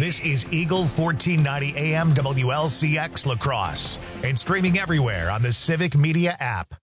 This is Eagle 1490 AM WLCX La Crosse and streaming everywhere on the Civic Media app.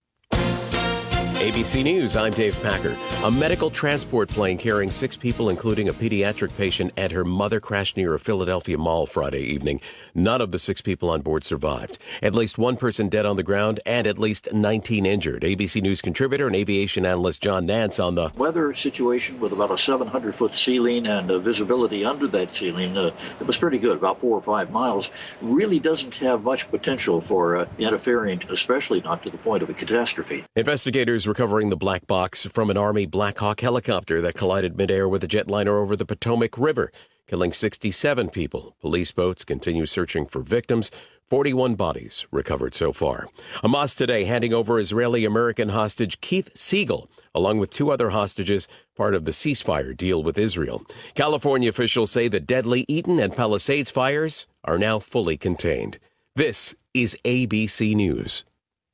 ABC News, I'm Dave Packer. A medical transport plane carrying 6 people, including a pediatric patient and her mother, crashed near a Philadelphia mall Friday evening. None of the 6 people on board survived. At least 1 person dead on the ground and at least 19 injured. ABC News contributor and aviation analyst John Nance on the weather situation with about a 700-foot ceiling and visibility under that ceiling. It was pretty good, about 4 or 5 miles. Really doesn't have much potential for interfering, especially not to the point of a catastrophe. Investigators recovering the black box from an Army Black Hawk helicopter that collided midair with a jetliner over the Potomac River, killing 67 people. Police boats continue searching for victims. 41 bodies recovered so far. Hamas today handing over Israeli-American hostage Keith Siegel, along with 2 other hostages, part of the ceasefire deal with Israel. California officials say the deadly Eaton and Palisades fires are now fully contained. This is ABC News.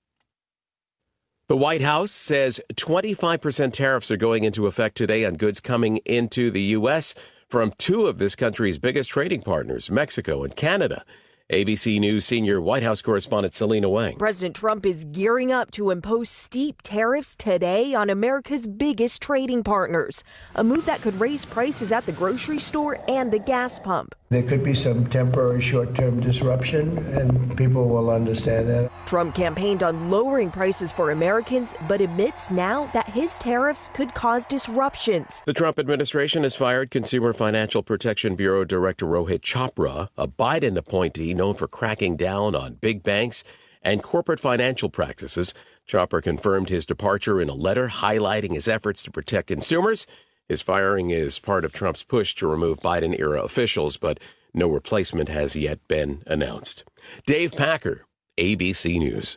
The White House says 25% tariffs are going into effect today on goods coming into the U.S. from 2 of this country's biggest trading partners, Mexico and Canada. ABC News senior White House correspondent Selena Wang. President Trump is gearing up to impose steep tariffs today on America's biggest trading partners, a move that could raise prices at the grocery store and the gas pump. There could be some temporary short-term disruption, and people will understand that. Trump campaigned on lowering prices for Americans, but admits now that his tariffs could cause disruptions. The Trump administration has fired Consumer Financial Protection Bureau Director Rohit Chopra, a Biden appointee known for cracking down on big banks and corporate financial practices. Chopra confirmed his departure in a letter highlighting his efforts to protect consumers. His firing is part of Trump's push to remove Biden-era officials, but no replacement has yet been announced. Dave Packer, ABC News.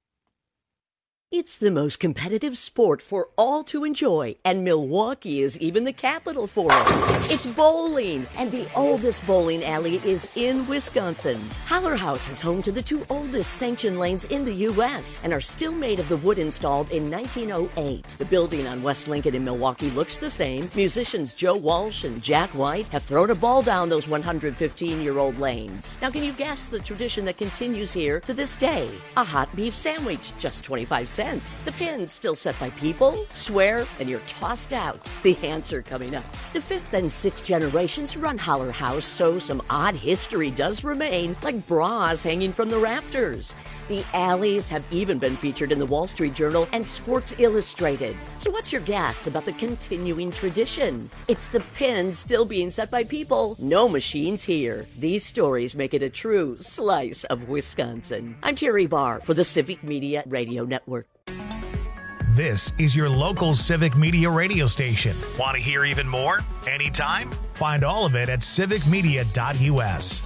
It's the most competitive sport for all to enjoy, and Milwaukee is even the capital for it. It's bowling, and the oldest bowling alley is in Wisconsin. Haller House is home to the 2 oldest sanctioned lanes in the U.S. and are still made of the wood installed in 1908. The building on West Lincoln in Milwaukee looks the same. Musicians Joe Walsh and Jack White have thrown a ball down those 115-year-old lanes. Now, can you guess the tradition that continues here to this day? A hot beef sandwich, just 25 cents. The pin's still set by people, swear, and you're tossed out. The answer coming up. The 5th and 6th generations run Haller House, so some odd history does remain, like bras hanging from the rafters. The alleys have even been featured in the Wall Street Journal and Sports Illustrated. So what's your guess about the continuing tradition? It's the pin still being set by people. No machines here. These stories make it a true slice of Wisconsin. I'm Terry Barr for the Civic Media Radio Network. This is your local Civic Media radio station. Want to hear even more? Anytime? Find all of it at civicmedia.us.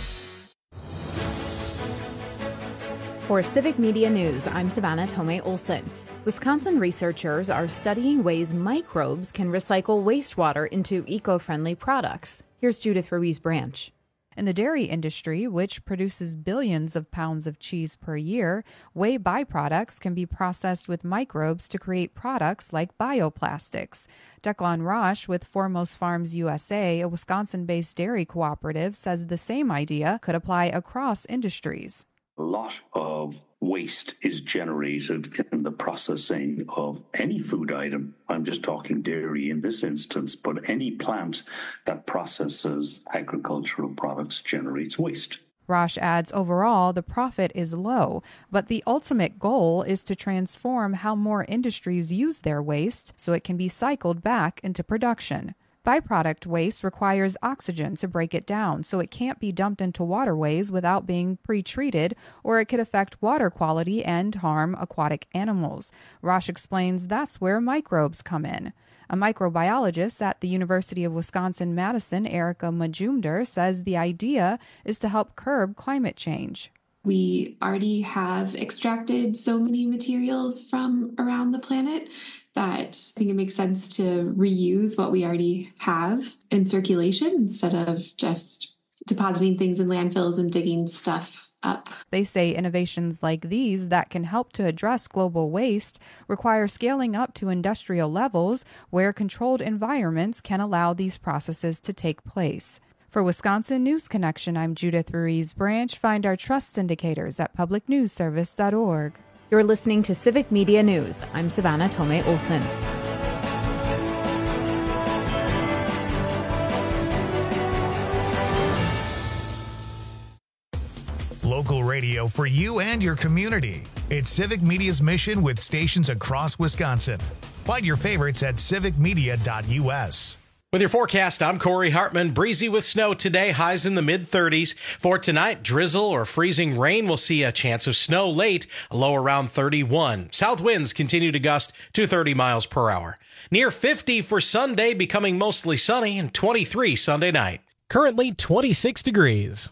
For Civic Media News, I'm Savannah Tomei Olson. Wisconsin researchers are studying ways microbes can recycle wastewater into eco-friendly products. Here's Judith Ruiz-Branch. In the dairy industry, which produces billions of pounds of cheese per year, whey byproducts can be processed with microbes to create products like bioplastics. Declan Roche with Foremost Farms USA, a Wisconsin-based dairy cooperative, says the same idea could apply across industries. A lot of waste is generated in the processing of any food item. I'm just talking dairy in this instance, but any plant that processes agricultural products generates waste. Roche adds overall the profit is low, but the ultimate goal is to transform how more industries use their waste so it can be cycled back into production. Byproduct waste requires oxygen to break it down, so it can't be dumped into waterways without being pre-treated, or it could affect water quality and harm aquatic animals. Roche explains that's where microbes come in. A microbiologist at the University of Wisconsin-Madison, Erica Majumder, says the idea is to help curb climate change. We already have extracted so many materials from around the planet that I think it makes sense to reuse what we already have in circulation instead of just depositing things in landfills and digging stuff up. They say innovations like these that can help to address global waste require scaling up to industrial levels where controlled environments can allow these processes to take place. For Wisconsin News Connection, I'm Judith Ruiz Branch. Find our trust indicators at publicnewsservice.org. You're listening to Civic Media News. I'm Savannah Tomei Olson. Local radio for you and your community. It's Civic Media's mission with stations across Wisconsin. Find your favorites at civicmedia.us. With your forecast, I'm Corey Hartman. Breezy with snow today, highs in the mid-30s. For tonight, drizzle or freezing rain. We'll see a chance of snow late, a low around 31. South winds continue to gust to 30 miles per hour. Near 50 for Sunday, becoming mostly sunny, and 23 Sunday night. Currently 26 degrees.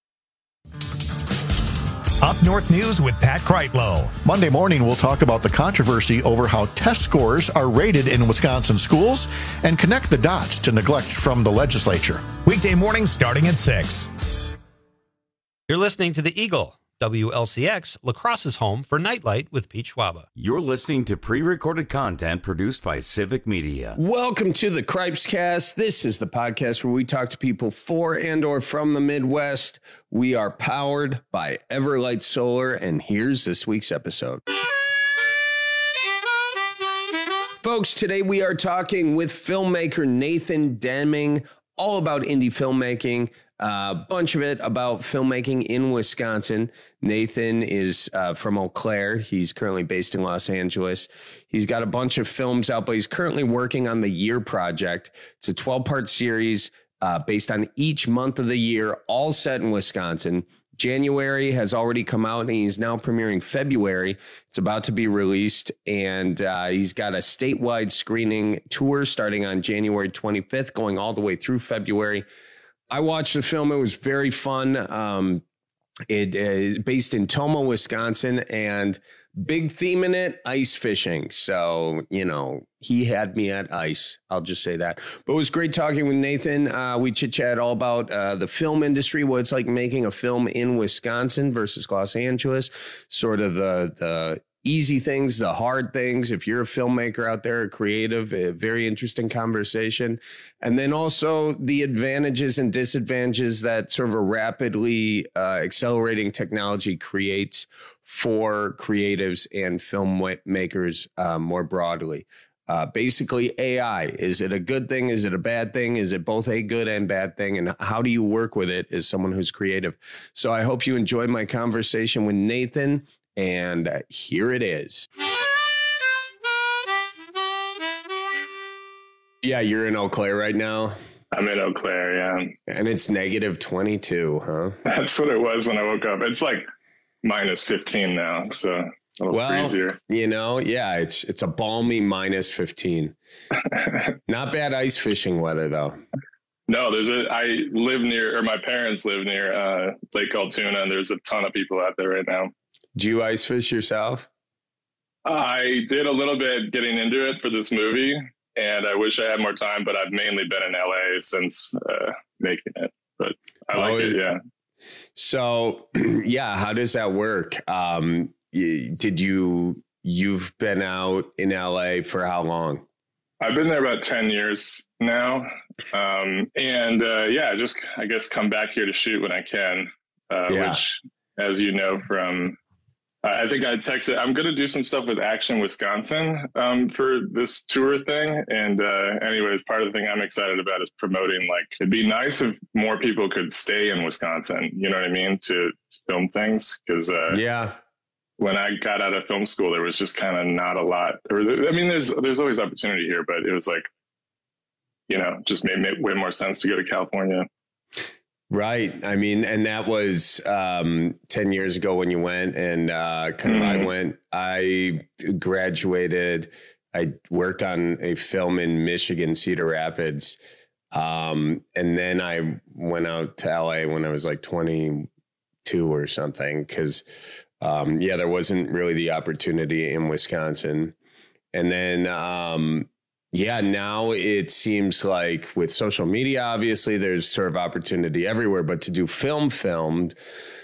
Up North News with Pat Kreitlow. Monday morning, we'll talk about the controversy over how test scores are rated in Wisconsin schools and connect the dots to neglect from the legislature. Weekday mornings starting at 6. You're listening to The Eagle, WLCX, La Crosse's home for Nightlight with Pete Schwaba. You're listening to pre-recorded content produced by Civic Media. Welcome to the Cripescast. This is the podcast where we talk to people for and or from the Midwest. We are powered by Everlight Solar, and here's this week's episode. Folks, today we are talking with filmmaker Nathan Deming, all about indie filmmaking. A bunch of it about filmmaking in Wisconsin. Nathan is from Eau Claire. He's currently based in Los Angeles. He's got a bunch of films out, but he's currently working on the Year Project. It's a 12-part series based on each month of the year, all set in Wisconsin. January has already come out, and he's now premiering February. It's about to be released, and he's got a statewide screening tour starting on January 25th, going all the way through February. I watched the film. It was very fun. It is based in Tomah, Wisconsin, and big theme in it, ice fishing. So, you know, he had me at ice. I'll just say that. But it was great talking with Nathan. We chit-chat all about the film industry, what it's like making a film in Wisconsin versus Los Angeles, sort of the easy things, the hard things. If you're a filmmaker out there, a creative, a very interesting conversation. And then also the advantages and disadvantages that sort of a rapidly accelerating technology creates for creatives and filmmakers more broadly. Basically, AI, is it a good thing? Is it a bad thing? Is it both a good and bad thing? And how do you work with it as someone who's creative? So I hope you enjoyed my conversation with Nathan. And here it is. Yeah, you're in Eau Claire right now. I'm in Eau Claire, yeah. And it's negative 22, huh? That's what it was when I woke up. It's like minus 15 now, so a little freezier. You know, yeah, it's a balmy minus 15. Not bad ice fishing weather, though. No, I live near, or my parents live near Lake Altoona, and there's a ton of people out there right now. Do you ice fish yourself? I did a little bit getting into it for this movie, and I wish I had more time, but I've mainly been in LA since making it. But I like it, yeah. So, yeah, how does that work? You've been out in LA for how long? I've been there about 10 years now. Just, I guess, come back here to shoot when I can, which, as you know from... I think I texted, I'm going to do some stuff with Action Wisconsin for this tour thing. And anyways, part of the thing I'm excited about is promoting, like, it'd be nice if more people could stay in Wisconsin, you know what I mean, to film things. Because when I got out of film school, there was just kind of not a lot. There's always opportunity here, but it was like, you know, just made way more sense to go to California. Right. I mean, and that was 10 years ago when you went, and I graduated. I worked on a film in Michigan, Cedar Rapids. And then I went out to LA when I was like 22 or something, because, there wasn't really the opportunity in Wisconsin. And then, now it seems like with social media, obviously there's sort of opportunity everywhere, but to do filmed,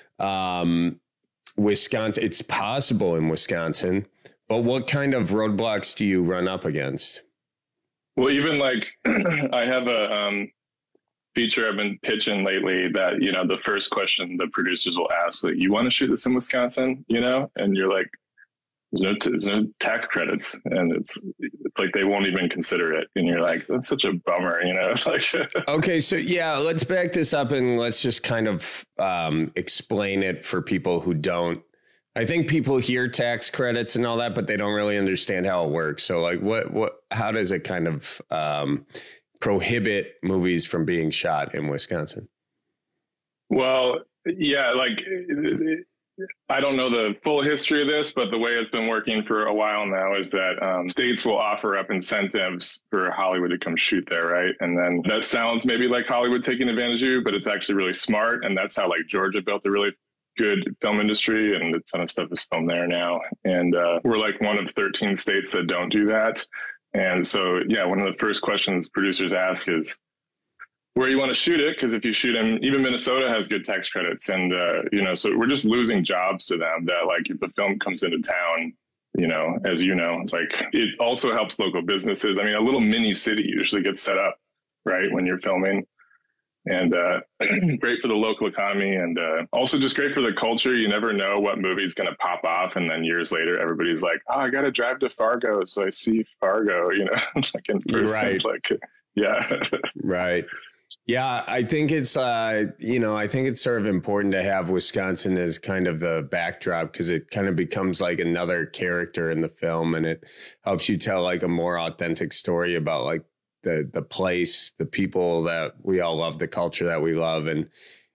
Wisconsin, it's possible in Wisconsin, but what kind of roadblocks do you run up against? Well, even like I have feature I've been pitching lately that, you know, the first question the producers will ask, like, you want to shoot this in Wisconsin, you know? And you're like, there's no tax credits, and it's like they won't even consider it, and you're like, that's such a bummer, you know? It's like okay, so yeah, let's back this up and let's just kind of explain it for people who don't. I think people hear tax credits and all that, but they don't really understand how it works. So like, how does it kind of prohibit movies from being shot in Wisconsin? Well, yeah, like I don't know the full history of this, but the way it's been working for a while now is that states will offer up incentives for Hollywood to come shoot there, right? And then that sounds maybe like Hollywood taking advantage of you, but it's actually really smart. And that's how like Georgia built a really good film industry, and a ton of stuff is filmed there now. And we're like one of 13 states that don't do that. And so, yeah, one of the first questions producers ask is where you want to shoot it, because if you shoot in, even Minnesota has good tax credits, and you know, so we're just losing jobs to them. That like if the film comes into town, you know, as you know, like it also helps local businesses. I mean, a little mini city usually gets set up right when you're filming, and great for the local economy, and also just great for the culture. You never know what movie's going to pop off, and then years later, everybody's like, "Oh, I got to drive to Fargo, so I see Fargo," you know, like in person, right? Like, yeah, right. Yeah, I think it's, you know, I think it's sort of important to have Wisconsin as kind of the backdrop, because it kind of becomes like another character in the film, and it helps you tell like a more authentic story about like the place, the people that we all love, the culture that we love, and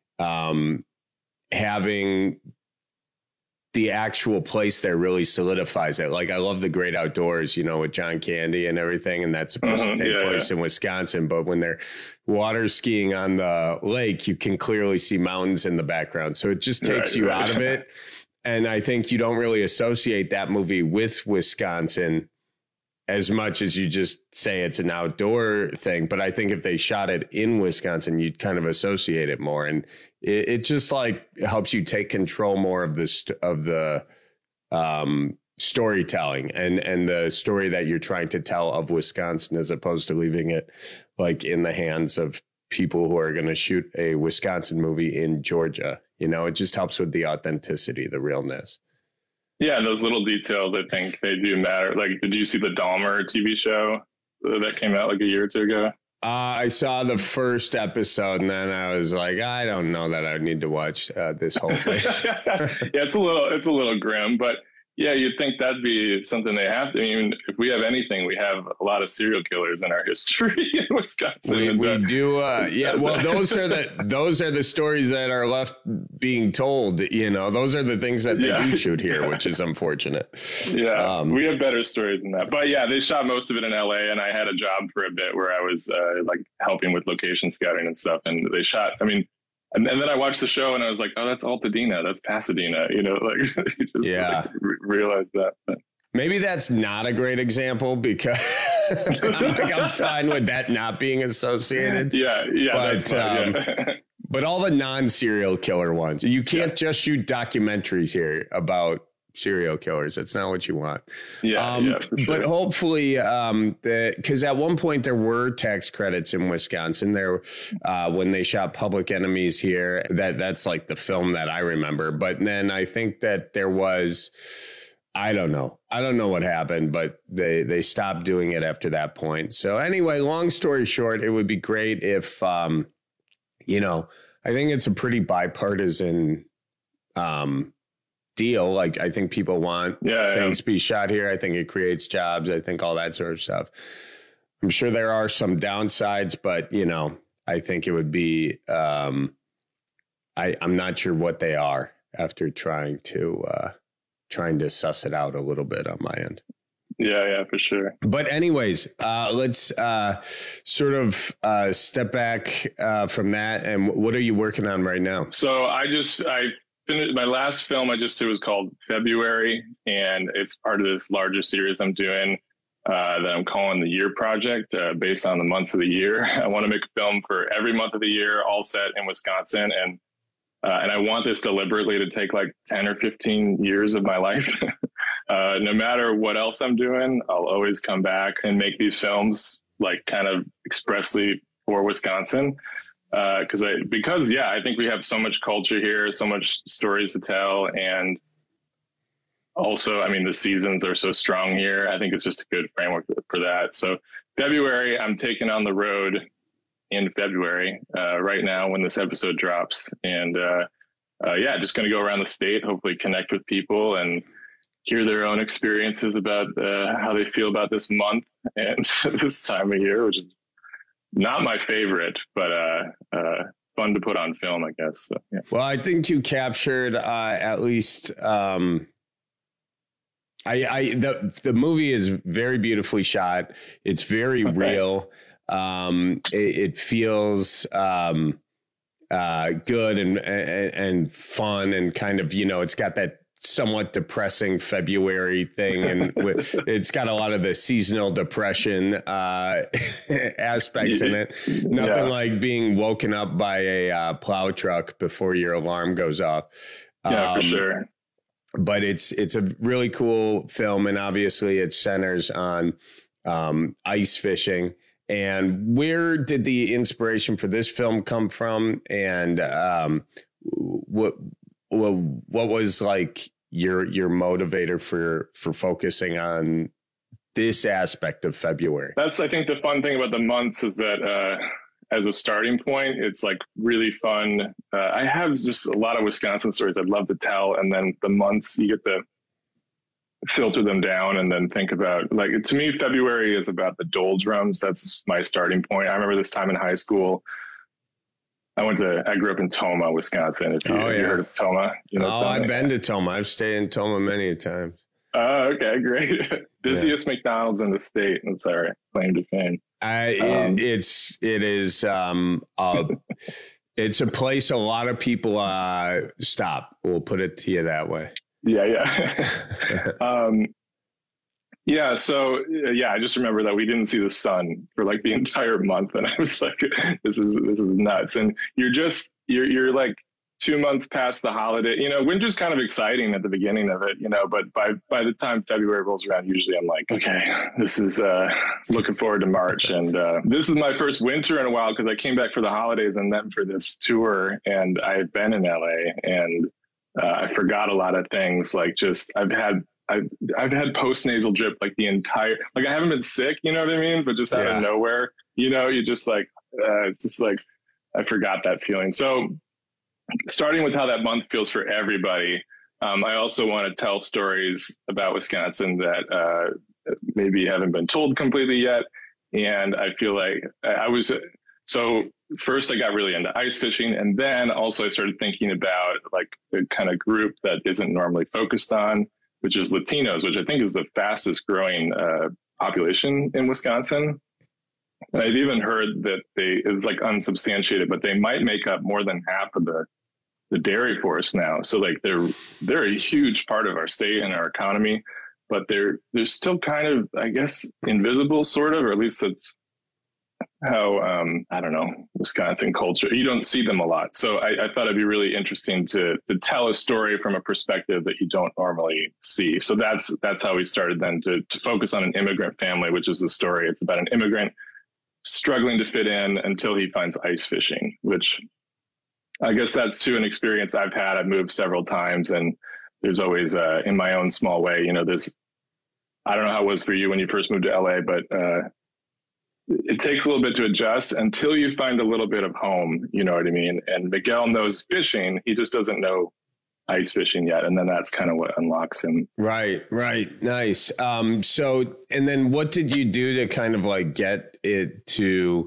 having the actual place there really solidifies it. Like I love The Great Outdoors, you know, with John Candy and everything, and that's supposed to take place in Wisconsin. But when they're water skiing on the lake, you can clearly see mountains in the background. So it just takes you out of it. And I think you don't really associate that movie with Wisconsin as much as you just say it's an outdoor thing. But I think if they shot it in Wisconsin, you'd kind of associate it more. And it just like helps you take control more of the storytelling and the story that you're trying to tell of Wisconsin, as opposed to leaving it like in the hands of people who are going to shoot a Wisconsin movie in Georgia. You know, it just helps with the authenticity, the realness. Yeah, those little details, I think they do matter. Like, did you see the Dahmer TV show that came out like a year or two ago? I saw the first episode, and then I was like, I don't know that I need to watch this whole thing. Yeah, it's a little grim, but yeah, you'd think that'd be something they have to. I mean, if we have anything, we have a lot of serial killers in our history in Wisconsin. We do. Yeah. Well, those are the stories that are left being told. You know, those are the things that they do shoot here, which is unfortunate. Yeah, we have better stories than that. But yeah, they shot most of it in LA, and I had a job for a bit where I was like helping with location scouting and stuff. And they shot. I mean. And then I watched the show and I was like, oh, that's Altadena. That's Pasadena. You know, like, you just like, realize that. But. Maybe that's not a great example, because I'm fine with that not being associated. Yeah. But all the non-serial killer ones, you can't just shoot documentaries here about serial killers. That's not what you want. Sure. But hopefully, because at one point there were tax credits in Wisconsin there when they shot Public Enemies here. That's like the film that I remember. But then I think that there was, I don't know what happened, but they stopped doing it after that point. So anyway, long story short, it would be great if, you know, I think it's a pretty bipartisan deal. Like, I think people want things to be shot here. I think it creates jobs. I think all that sort of stuff. I'm sure there are some downsides, but you know, I think it would be, I'm not sure what they are after trying to suss it out a little bit on my end. Yeah, for sure. But anyways, let's sort of step back from that. And what are you working on right now? So I finished my last film I just did was called February, and it's part of this larger series I'm doing that I'm calling the Year Project, based on the months of the year. I want to make a film for every month of the year, all set in Wisconsin, and I want this deliberately to take like 10 or 15 years of my life. No matter what else I'm doing, I'll always come back and make these films like kind of expressly for Wisconsin. I think we have so much culture here, so much stories to tell. And also, I mean, the seasons are so strong here. I think it's just a good framework for that. So February, I'm taking on the road in February, right now when this episode drops. And just going to go around the state, hopefully connect with people and hear their own experiences about how they feel about this month and this time of year, which is not my favorite, but fun to put on film, I guess. So, yeah. Well, I think you captured at least the movie is very beautifully shot. It's very real. It feels good and fun, and kind of, it's got that somewhat depressing February thing, and it's got a lot of the seasonal depression aspects in it. Nothing like being woken up by a plow truck before your alarm goes off. For sure. But it's a really cool film, and obviously it centers on ice fishing. And where did the inspiration for this film come from? And what was like your motivator for focusing on this aspect of February? That's, I think, the fun thing about the months is that as a starting point, it's like really fun. I have just a lot of Wisconsin stories I'd love to tell. And then the months, you get to filter them down and then think about, like, to me, February is about the doldrums. That's my starting point. I remember this time in high school. I grew up in Tomah, Wisconsin. If you heard of Tomah, Tomah? I've been to Tomah. I've stayed in Tomah many times. Oh, okay, great. Busiest McDonald's in the state. That's all right. Claim to fame. It's a place a lot of people stop. We'll put it to you that way. Yeah. So I just remember that we didn't see the sun for like the entire month, and I was like, this is nuts. And you're like 2 months past the holiday. Winter's kind of exciting at the beginning of it, but by the time February rolls around, usually I'm like, okay, this is looking forward to March. And this is my first winter in a while, because I came back for the holidays and then for this tour, and I've been in LA, and I forgot a lot of things. Like, just I've had post-nasal drip like the entire, like, I haven't been sick, you know what I mean? But just out of nowhere, you just like, just like, I forgot that feeling. So starting with how that month feels for everybody, I also want to tell stories about Wisconsin that maybe haven't been told completely yet. And I feel like first I got really into ice fishing, and then also I started thinking about like the kind of group that isn't normally focused on, which is Latinos, which I think is the fastest growing population in Wisconsin. And I've even heard that it's like unsubstantiated, but they might make up more than half of the dairy force now. So like they're a huge part of our state and our economy, but they're still kind of, I guess, invisible, sort of, or at least that's how, I don't know, Wisconsin culture, you don't see them a lot. So I thought it'd be really interesting to tell a story from a perspective that you don't normally see. So that's how we started then to focus on an immigrant family, which is the story. It's about an immigrant struggling to fit in until he finds ice fishing, which I guess that's too an experience I've had. I've moved several times, and there's always, in my own small way, there's, I don't know how it was for you when you first moved to LA, but it takes a little bit to adjust until you find a little bit of home, you know what I mean? And Miguel knows fishing. He just doesn't know ice fishing yet. And then that's kind of what unlocks him. Right. Nice. So, and then what did you do to kind of like get it to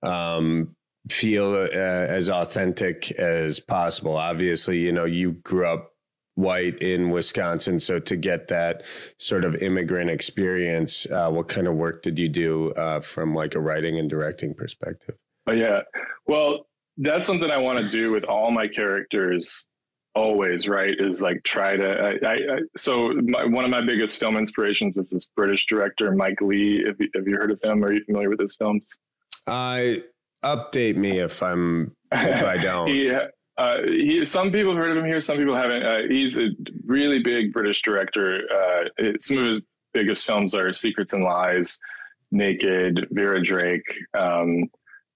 feel as authentic as possible? Obviously, you grew up white in Wisconsin. So to get that sort of immigrant experience, what kind of work did you do from like a writing and directing perspective? Oh, yeah. Well, that's something I want to do with all my characters always, right? Is like try to, one of my biggest film inspirations is this British director, Mike Leigh. Have you heard of him? Are you familiar with his films? Update me if I don't. Some people have heard of him here, some people haven't. He's a really big British director. Some of his biggest films are Secrets and Lies, Naked, Vera Drake.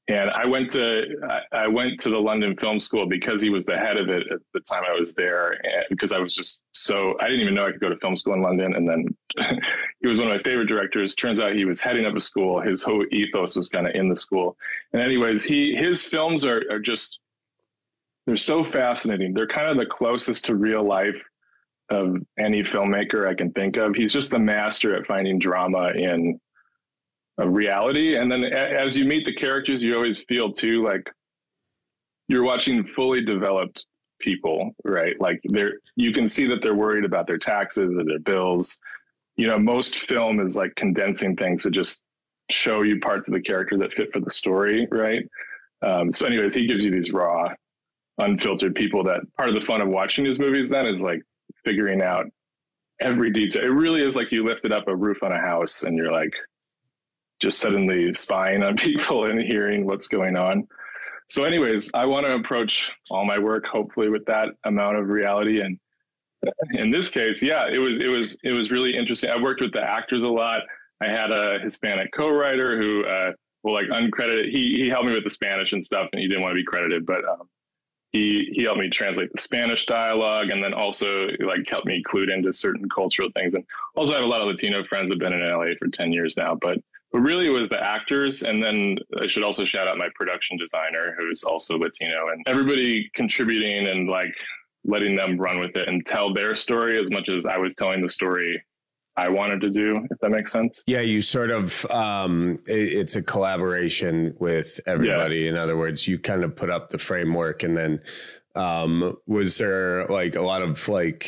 And I went to the London Film School because he was the head of it at the time I was there, and because I was just I didn't even know I could go to film school in London. And then he was one of my favorite directors. Turns out he was heading up a school. His whole ethos was kind of in the school. And anyways, his films are just, they're so fascinating. They're kind of the closest to real life of any filmmaker I can think of. He's just the master at finding drama in a reality. And then as you meet the characters, you always feel too like you're watching fully developed people, right? Like you can see that they're worried about their taxes or their bills. You know, most film is like condensing things to just show you parts of the character that fit for the story, right? So anyways, he gives you these raw, unfiltered people that part of the fun of watching his movies then is like figuring out every detail. It really is like you lifted up a roof on a house and you're like just suddenly spying on people and hearing what's going on. So anyways, I want to approach all my work hopefully with that amount of reality. And in this case, yeah, it was really interesting. I worked with the actors a lot. I had a Hispanic co-writer who, like uncredited, he helped me with the Spanish and stuff, and he didn't want to be credited, but he helped me translate the Spanish dialogue, and then also like helped me clued into certain cultural things. And also I have a lot of Latino friends who've been in LA for 10 years now, but really it was the actors. And then I should also shout out my production designer, who's also Latino, and everybody contributing and like letting them run with it and tell their story as much as I was telling the story I wanted to do, if that makes sense. Yeah, you sort of, it's a collaboration with everybody. Yeah. In other words, you kind of put up the framework, and then was there like a lot of like,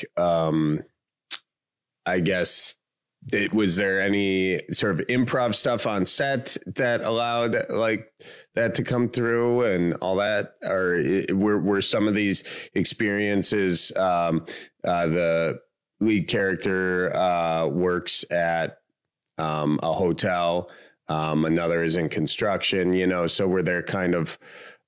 I guess, was there any sort of improv stuff on set that allowed like that to come through and all that? Or were some of these experiences, the lead character works at a hotel, another is in construction, you know, so were there kind of,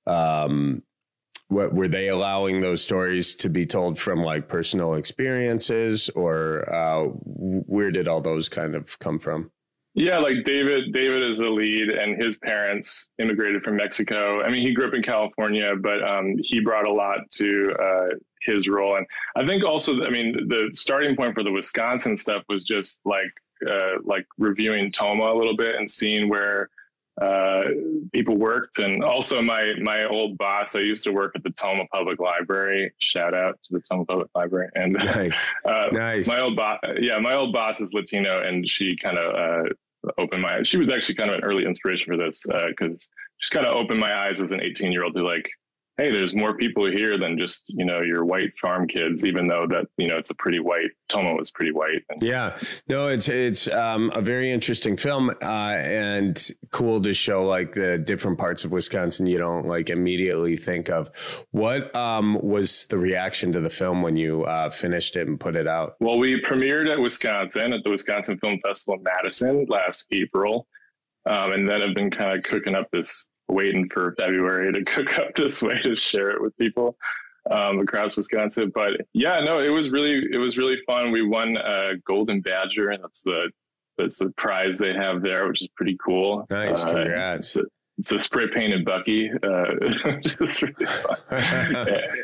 what were they allowing those stories to be told from like personal experiences, or where did all those kind of come from? Yeah, like David is the lead, and his parents immigrated from Mexico. I mean, he grew up in California, but he brought a lot to his role. And I think also, I mean, the starting point for the Wisconsin stuff was just like reviewing Toma a little bit and seeing where people worked. And also my old boss, I used to work at the Toma Public Library. Shout out to the Toma Public Library. And nice. My old boss is Latino, and she kind of opened my eyes. She was actually kind of an early inspiration for this, because she's kind of opened my eyes as an 18-year-old to like, hey, there's more people here than just, you know, your white farm kids, even though that, you know, it's a pretty white, Toma was pretty white. Yeah, no, it's a very interesting film, and cool to show like the different parts of Wisconsin you don't like immediately think of. What was the reaction to the film when you finished it and put it out? Well, we premiered at Wisconsin at the Wisconsin Film Festival in Madison last April, and then I've been kind of cooking up this, waiting for February to cook up this way to share it with people across Wisconsin. But yeah, no, it was really fun. We won a Golden Badger, and that's the prize they have there, which is pretty cool. Nice, congrats. It's a spray painted Bucky. It's really fun.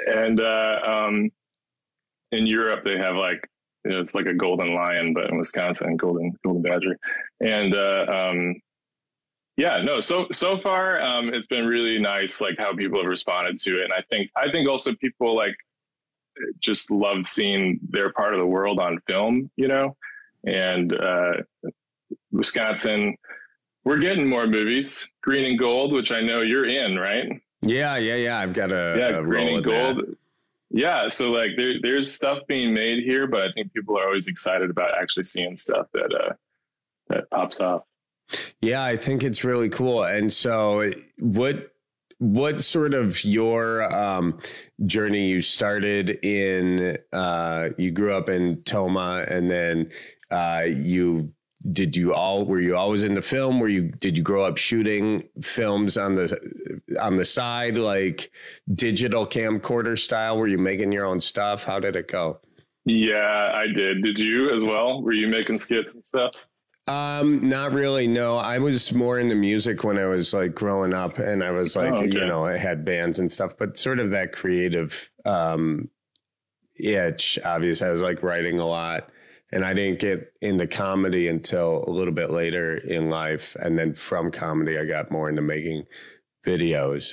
And in Europe they have like, you know, it's like a golden lion, but in Wisconsin, golden badger. And yeah, no, so far, it's been really nice, like how people have responded to it. And I think also people like just love seeing their part of the world on film, you know, and Wisconsin, we're getting more movies. Green and Gold, which I know you're in, right? Yeah. I've got a Green and Gold. That. Yeah. So like there's stuff being made here, but I think people are always excited about actually seeing stuff that pops off. Yeah, I think it's really cool. And so what sort of your journey? You started in, you grew up in Toma, and then were you always into film? Did you grow up shooting films on the side, like digital camcorder style? Were you making your own stuff? How did it go? Yeah, I did. Did you as well? Were you making skits and stuff? Not really. No, I was more into music when I was like growing up, and I was like, I had bands and stuff, but sort of that creative itch, obviously. I was like writing a lot, and I didn't get into comedy until a little bit later in life. And then from comedy, I got more into making videos.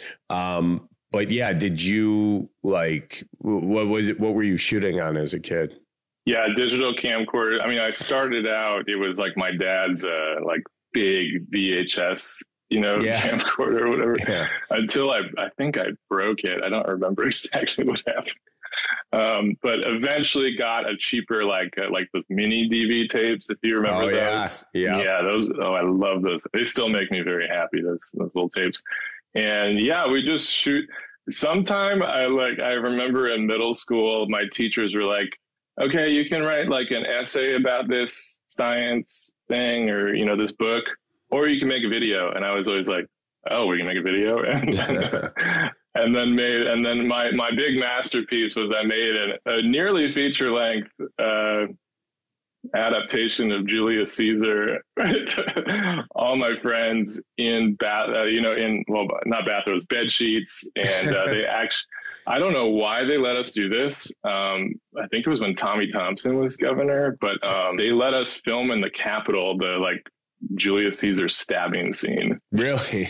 But yeah, did you what were you shooting on as a kid? Yeah, digital camcorder. I mean, I started out, it was like my dad's like big VHS, camcorder or whatever, until I think I broke it. I don't remember exactly what happened. But eventually got a cheaper, like those mini DV tapes, if you remember those. Yeah, those. Oh, I love those. They still make me very happy, those little tapes. And yeah, we just shoot. Sometime I remember in middle school, my teachers were like, okay, you can write like an essay about this science thing or, this book, or you can make a video. And I was always like, oh, we can make a video. And then my big masterpiece was I made a nearly feature length adaptation of Julius Caesar. All my friends in not bathrooms, bed sheets, and they actually. I don't know why they let us do this. I think it was when Tommy Thompson was governor, but they let us film in the Capitol the Julius Caesar stabbing scene. Really?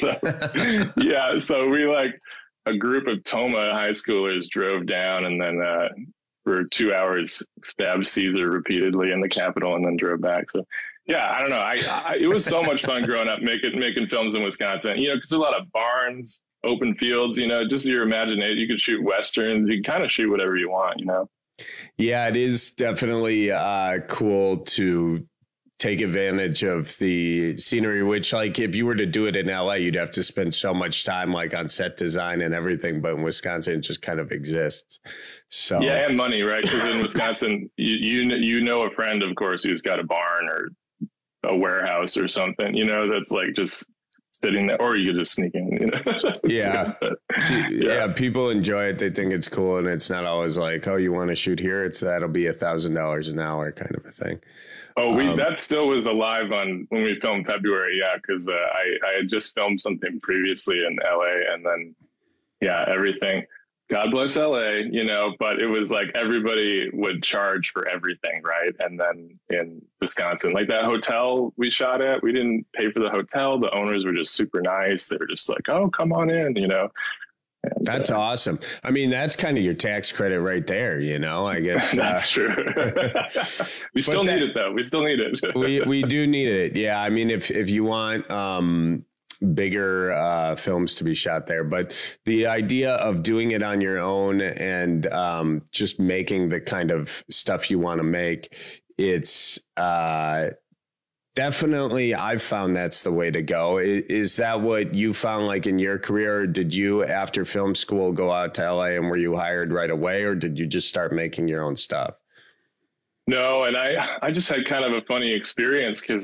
So we a group of Toma high schoolers drove down and then for 2 hours stabbed Caesar repeatedly in the Capitol and then drove back. So yeah, I don't know. It was so much fun growing up making films in Wisconsin. Because there's a lot of barns, open fields, just your imagination. You could shoot Westerns. You can kind of shoot whatever you want, Yeah, it is definitely cool to take advantage of the scenery, which if you were to do it in LA, you'd have to spend so much time on set design and everything. But in Wisconsin, it just kind of exists. So yeah, and money, right? Because in Wisconsin, you know a friend, of course, who's got a barn or a warehouse or something, that's just sitting there, or you could just sneak in, Yeah, people enjoy it. They think it's cool, and it's not always like, oh, you want to shoot here? That'll be $1,000 an hour kind of a thing. Oh, that still was alive on when we filmed February. Yeah, because I had just filmed something previously in LA, and then everything. God bless LA, but it was everybody would charge for everything, right? And then in Wisconsin, that hotel we shot at, we didn't pay for the hotel. The owners were just super nice. They were just like, oh, come on in, And, that's awesome. I mean, that's kind of your tax credit right there, I guess. That's true. We still need it, though. We still need it. we do need it. Yeah. I mean, if you want bigger films to be shot there, but the idea of doing it on your own and just making the kind of stuff you want to make, it's definitely, I've found that's the way to go. Is that what you found in your career? Or did you, after film school, go out to LA and were you hired right away, or did you just start making your own stuff? No, and I just had kind of a funny experience because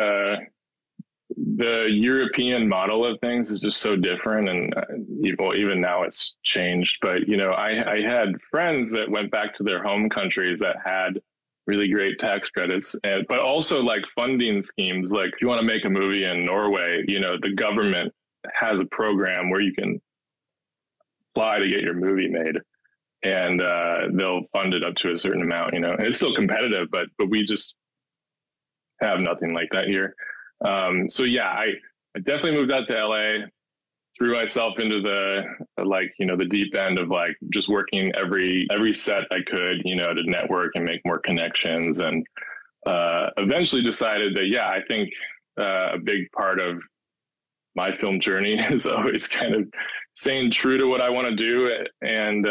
the European model of things is just so different. And even now it's changed. But, I had friends that went back to their home countries that had really great tax credits, but also funding schemes. If you want to make a movie in Norway, the government has a program where you can apply to get your movie made, and they'll fund it up to a certain amount, and it's still competitive, but we just have nothing like that here. So yeah, I definitely moved out to LA, threw myself into the deep end of just working every set I could, to network and make more connections, and eventually decided that, I think a big part of my film journey is always kind of staying true to what I want to do and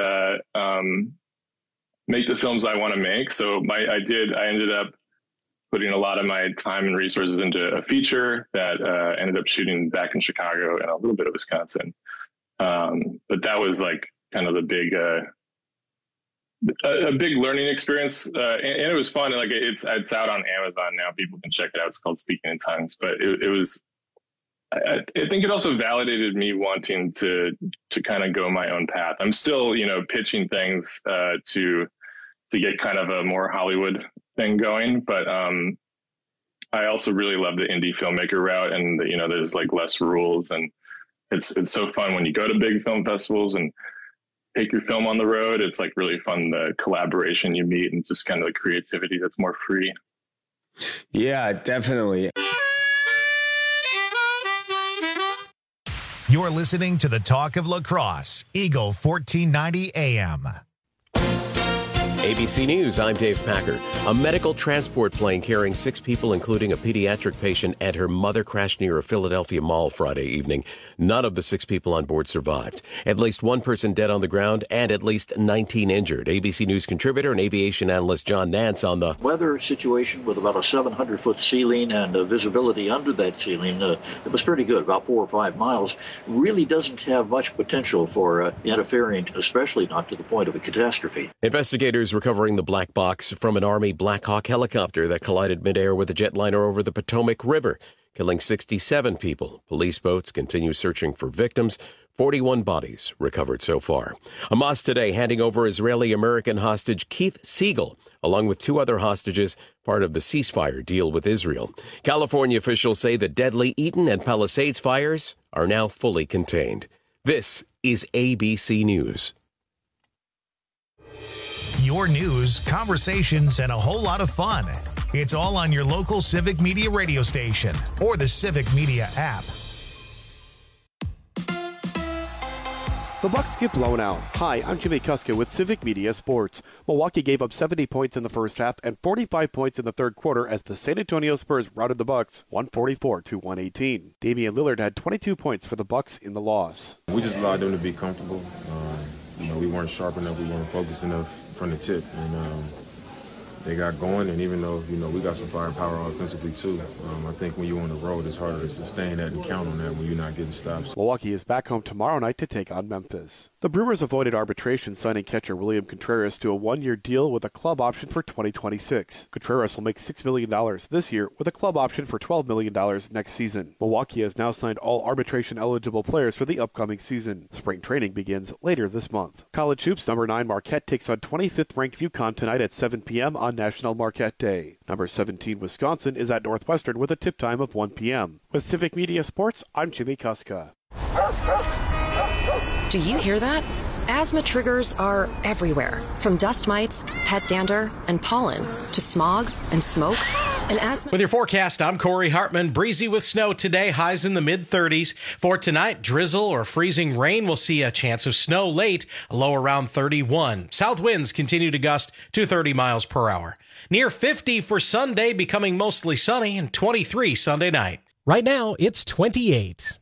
make the films I want to make. So I ended up putting a lot of my time and resources into a feature that ended up shooting back in Chicago and a little bit of Wisconsin. But that was kind of the big, a big learning experience. And it was fun. It's out on Amazon now. People can check it out. It's called Speaking in Tongues. But it was, I think it also validated me wanting to kind of go my own path. I'm still, pitching things to get kind of a more Hollywood thing going, but I also really love the indie filmmaker route, and there's like less rules, and it's so fun when you go to big film festivals and take your film on the road. It's like really fun, the collaboration you meet and just kind of the creativity that's more free. Yeah, definitely. You're listening to the Talk of La Crosse, Eagle 1490 AM. ABC News, I'm Dave Packer. A medical transport plane carrying 6 people, including a pediatric patient and her mother, crashed near a Philadelphia mall Friday evening. None of the 6 people on board survived. At least 1 person dead on the ground and at least 19 injured. ABC News contributor and aviation analyst John Nance on the weather situation with about a 700-foot ceiling and visibility under that ceiling. It was pretty good, about 4 or 5 miles. Really doesn't have much potential for interfering, especially not to the point of a catastrophe. Investigators recovering the black box from an Army Black Hawk helicopter that collided midair with a jetliner over the Potomac River, killing 67 people. Police boats continue searching for victims. 41 bodies recovered so far. Hamas today handing over Israeli-American hostage Keith Siegel, along with 2 other hostages, part of the ceasefire deal with Israel. California officials say the deadly Eaton and Palisades fires are now fully contained. This is ABC News. Your news, conversations, and a whole lot of fun. It's all on your local Civic Media radio station or the Civic Media app. The Bucks get blown out. Hi, I'm Jimmy Kuska with Civic Media Sports. Milwaukee gave up 70 points in the first half and 45 points in the third quarter as the San Antonio Spurs routed the Bucks 144-118. Damian Lillard had 22 points for the Bucks in the loss. We just allowed them to be comfortable. We weren't sharp enough. We weren't focused enough from the tip, and they got going. And even though we got some firepower offensively too, I think when you're on the road, it's harder to sustain that and count on that when you're not getting stops. Milwaukee is back home tomorrow night to take on Memphis. The Brewers avoided arbitration, signing catcher William Contreras to a 1-year deal with a club option for 2026. Contreras will make $6 million this year with a club option for $12 million next season. Milwaukee has now signed all arbitration-eligible players for the upcoming season. Spring training begins later this month. College hoops number 9 Marquette takes on 25th-ranked UConn tonight at 7 p.m. on National Marquette Day. Number 17 Wisconsin is at Northwestern with a tip time of 1 p.m. With Civic Media Sports, I'm Jimmy Kuska. Do you hear that? Asthma triggers are everywhere, from dust mites, pet dander, and pollen, to smog and smoke. And asthma. With your forecast, I'm Corey Hartman. Breezy with snow today, highs in the mid-30s. For tonight, drizzle or freezing rain. We'll see a chance of snow late, a low around 31. South winds continue to gust to 30 miles per hour. Near 50 for Sunday, becoming mostly sunny, and 23 Sunday night. Right now, it's 28.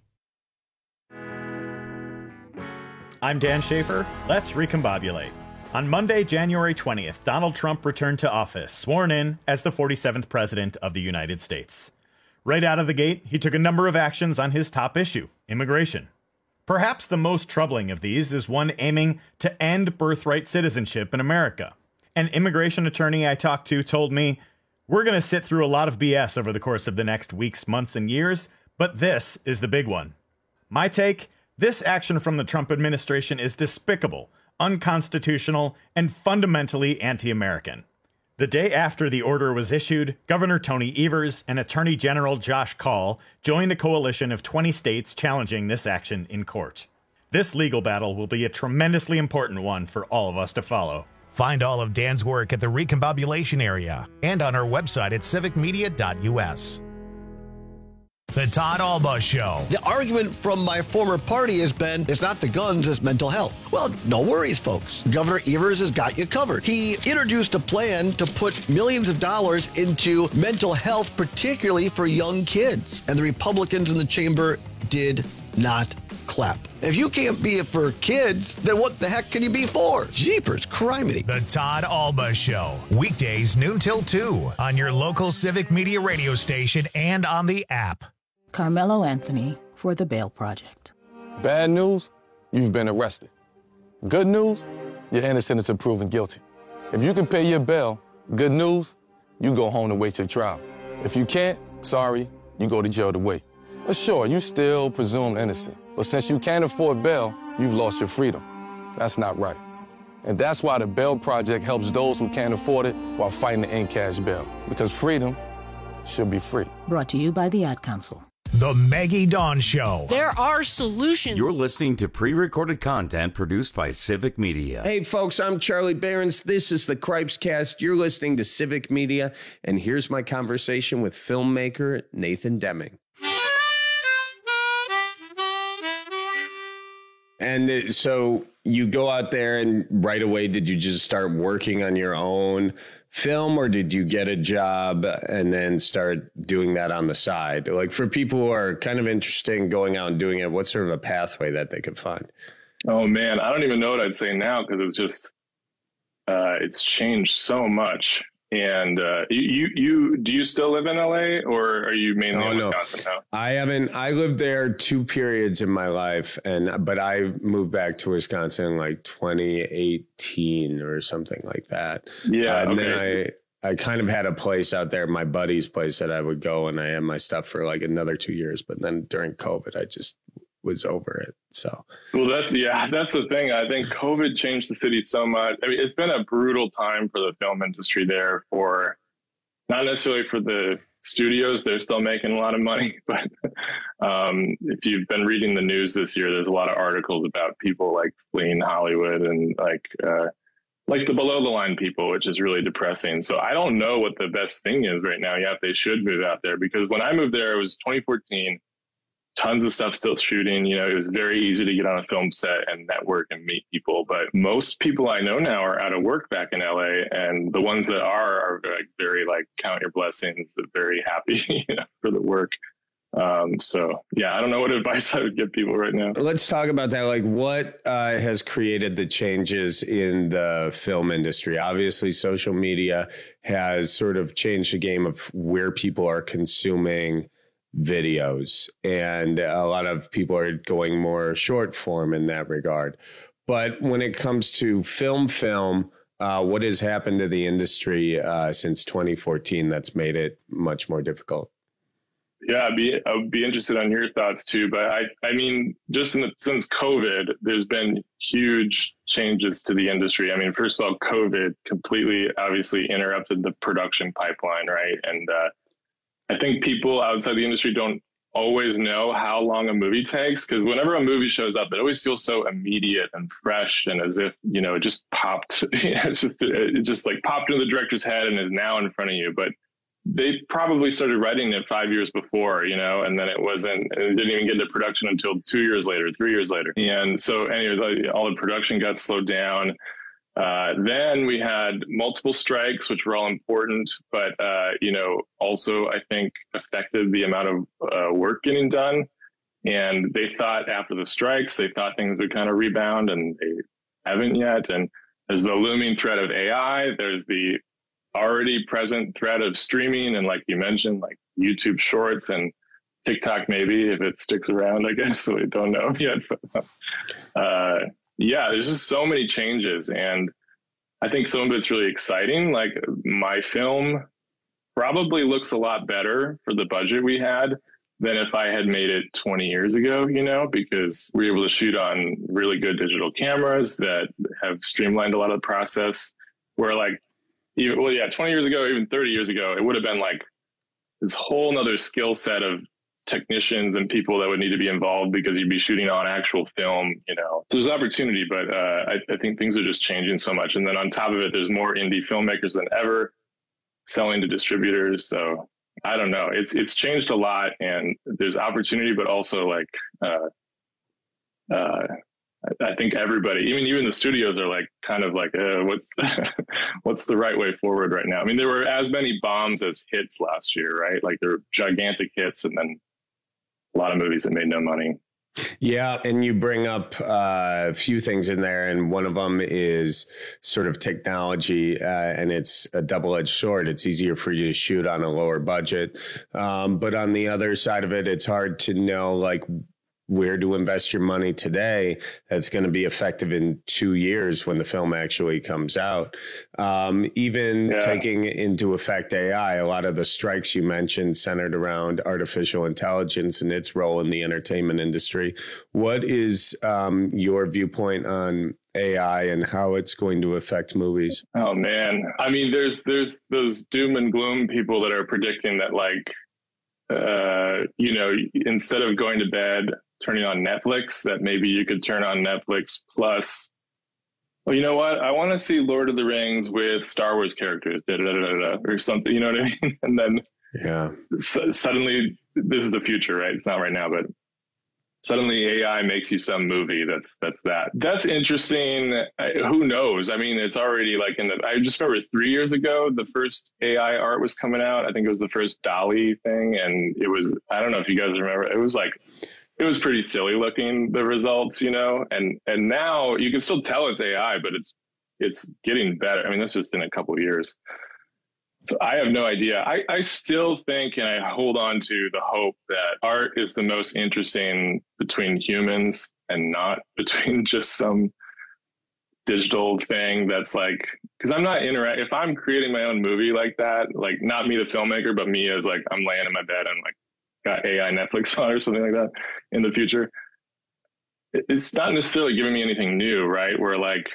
I'm Dan Schaefer. Let's recombobulate. On Monday, January 20th, Donald Trump returned to office, sworn in as the 47th President of the United States. Right out of the gate, he took a number of actions on his top issue, immigration. Perhaps the most troubling of these is one aiming to end birthright citizenship in America. An immigration attorney I talked to told me, "We're going to sit through a lot of BS over the course of the next weeks, months, and years, but this is the big one." My take? This action from the Trump administration is despicable, unconstitutional, and fundamentally anti-American. The day after the order was issued, Governor Tony Evers and Attorney General Josh Kaul joined a coalition of 20 states challenging this action in court. This legal battle will be a tremendously important one for all of us to follow. Find all of Dan's work at the Recombobulation area and on our website at civicmedia.us. The Todd Alba Show. The argument from my former party has been, it's not the guns, it's mental health. Well, no worries, folks. Governor Evers has got you covered. He introduced a plan to put millions of dollars into mental health, particularly for young kids. And the Republicans in the chamber did not clap. If you can't be it for kids, then what the heck can you be for? Jeepers, criminy. The Todd Alba Show. Weekdays noon till 2 on your local Civic Media radio station and on the app. Carmelo Anthony for the Bail Project. Bad news, you've been arrested. Good news, you're innocent until proven guilty. If you can pay your bail, good news, you go home to wait your trial. If you can't, sorry, you go to jail to wait. But sure, you still presumed innocent. But since you can't afford bail, you've lost your freedom. That's not right. And that's why the Bail Project helps those who can't afford it while fighting to end cash bail. Because freedom should be free. Brought to you by the Ad Council. The Maggie Dawn Show. There are solutions. You're listening to pre-recorded content produced by Civic Media. Hey, folks, I'm Charlie Behrens. This is the Cripes Cast. You're listening to Civic Media, and here's my conversation with filmmaker Nathan Deming. And so you go out there and right away, did you just start working on your own film, or did you get a job and then start doing that on the side? Like, for people who are kind of interested in going out and doing it, what's sort of a pathway that they could find? Oh man, I don't even know what I'd say now, because it's just it's changed so much. And you do you still live in LA, or are you mainly in Wisconsin now? I haven't. I lived there 2 periods in my life, but I moved back to Wisconsin in like 2018 or something like that. Yeah, and okay. then I kind of had a place out there, my buddy's place, that I would go, and I had my stuff for like another 2 years. But then during COVID, I just was over it. So, well, that's the thing. I think COVID changed the city so much. I mean, it's been a brutal time for the film industry there, for not necessarily for the studios. They're still making a lot of money, but if you've been reading the news this year, there's a lot of articles about people like fleeing Hollywood and like the below the line people, which is really depressing. So I don't know what the best thing is right now. Yeah, if they should move out there, because when I moved there, it was 2014. Tons of stuff still shooting. You know, it was very easy to get on a film set and network and meet people. But most people I know now are out of work back in LA, and the ones that are very like count your blessings, very happy for the work. So yeah, I don't know what advice I would give people right now. Let's talk about that. Like, what has created the changes in the film industry? Obviously, social media has sort of changed the game of where people are consuming videos, and a lot of people are going more short form in that regard. But when it comes to film, what has happened to the industry since 2014 that's made it much more difficult? Yeah, I'd be interested on your thoughts too. But I mean, just since COVID, there's been huge changes to the industry. I mean, first of all, COVID completely obviously interrupted the production pipeline, right? And I think people outside the industry don't always know how long a movie takes, because whenever a movie shows up, it always feels so immediate and fresh, and as if, it just popped. It just like popped into the director's head and is now in front of you. But they probably started writing it 5 years before, and then it didn't even get to production until 2 years later, 3 years later. And so anyways, all the production got slowed down. Then we had multiple strikes, which were all important, but, also I think affected the amount of work getting done. And they thought after the strikes, they thought things would kind of rebound, and they haven't yet. And there's the looming threat of AI. There's the already present threat of streaming. And like you mentioned, like YouTube Shorts and TikTok, maybe if it sticks around, I guess. So we don't know yet. But, yeah, there's just so many changes, and I think some of it's really exciting. Like, my film probably looks a lot better for the budget we had than if I had made it 20 years ago, because we were able to shoot on really good digital cameras that have streamlined a lot of the process, where 20 years ago, even 30 years ago, it would have been like this whole nother skill set of technicians and people that would need to be involved, because you'd be shooting on actual film, So there's opportunity, but I think things are just changing so much. And then on top of it, there's more indie filmmakers than ever selling to distributors. So I don't know. It's changed a lot, and there's opportunity, but also I think everybody, even the studios, are what's the right way forward right now? I mean, there were as many bombs as hits last year, right? Like, there were gigantic hits, and then a lot of movies that made no money. Yeah. And you bring up a few things in there, and one of them is sort of technology, and it's a double-edged sword. It's easier for you to shoot on a lower budget. But on the other side of it, it's hard to know, where to invest your money today that's going to be effective in 2 years when the film actually comes out. Taking into effect AI, a lot of the strikes you mentioned centered around artificial intelligence and its role in the entertainment industry. What is your viewpoint on AI and how it's going to affect movies? Oh man, I mean, there's those doom and gloom people that are predicting that, like, instead of going to bed, turning on Netflix, that maybe you could turn on Netflix plus, well, you know what? I want to see Lord of the Rings with Star Wars characters, or something. You know what I mean? And then suddenly, this is the future, right? It's not right now, but suddenly AI makes you some movie that's interesting. Who knows? I mean, it's already like I just remember 3 years ago, the first AI art was coming out. I think it was the first DALL-E thing. And it was, I don't know if you guys remember, it was pretty silly looking, the results, and now you can still tell it's AI, but it's getting better. I mean, that's just in a couple of years. So I have no idea. I still think, and I hold on to the hope that art is the most interesting between humans and not between just some digital thing that's like, because I'm not if I'm creating my own movie like that, like not me the filmmaker, but me as like I'm laying in my bed and like got AI Netflix on or something like that in the future, it's not necessarily giving me anything new, right? Where like,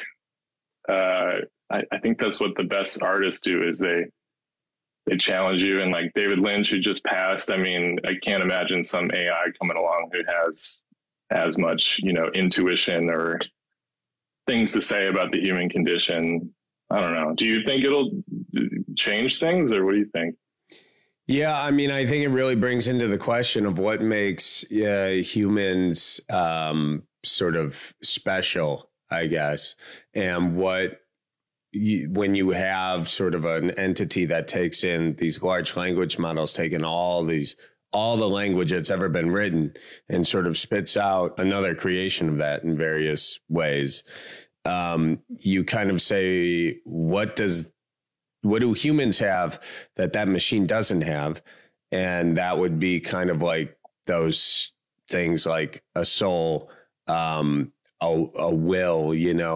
I think that's what the best artists do is they challenge you. And like David Lynch, who just passed, I mean, I can't imagine some AI coming along who has as much, intuition or things to say about the human condition. I don't know. Do you think it'll change things, or what do you think? Yeah, I mean, I think it really brings into the question of what makes humans sort of special, I guess, and when you have sort of an entity that takes in these large language models, taking all the language that's ever been written and sort of spits out another creation of that in various ways. You kind of say, what do humans have that machine doesn't have? And that would be kind of like those things like a soul, a will,